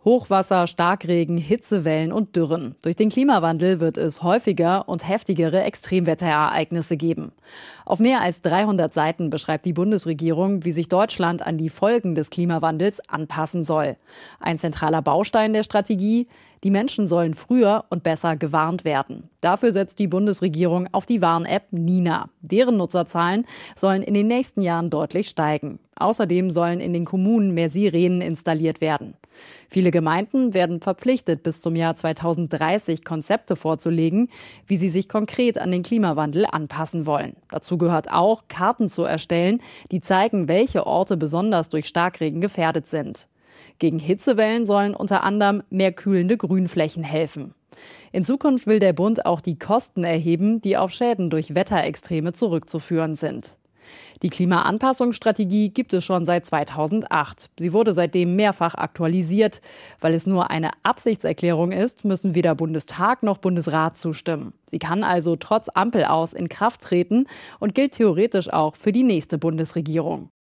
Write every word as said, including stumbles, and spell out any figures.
Hochwasser, Starkregen, Hitzewellen und Dürren. Durch den Klimawandel wird es häufiger und heftigere Extremwetterereignisse geben. Auf mehr als dreihundert Seiten beschreibt die Bundesregierung, wie sich Deutschland an die Folgen des Klimawandels anpassen soll. Ein zentraler Baustein der Strategie: Die Menschen sollen früher und besser gewarnt werden. Dafür setzt die Bundesregierung auf die Warn-App Nina. Deren Nutzerzahlen sollen in den nächsten Jahren deutlich steigen. Außerdem sollen in den Kommunen mehr Sirenen installiert werden. Viele Gemeinden werden verpflichtet, bis zum Jahr zweitausenddreißig Konzepte vorzulegen, wie sie sich konkret an den Klimawandel anpassen wollen. Dazu gehört auch, Karten zu erstellen, die zeigen, welche Orte besonders durch Starkregen gefährdet sind. Gegen Hitzewellen sollen unter anderem mehr kühlende Grünflächen helfen. In Zukunft will der Bund auch die Kosten erheben, die auf Schäden durch Wetterextreme zurückzuführen sind. Die Klimaanpassungsstrategie gibt es schon seit zweitausendacht. Sie wurde seitdem mehrfach aktualisiert. Weil es nur eine Absichtserklärung ist, müssen weder Bundestag noch Bundesrat zustimmen. Sie kann also trotz Ampelaus in Kraft treten und gilt theoretisch auch für die nächste Bundesregierung.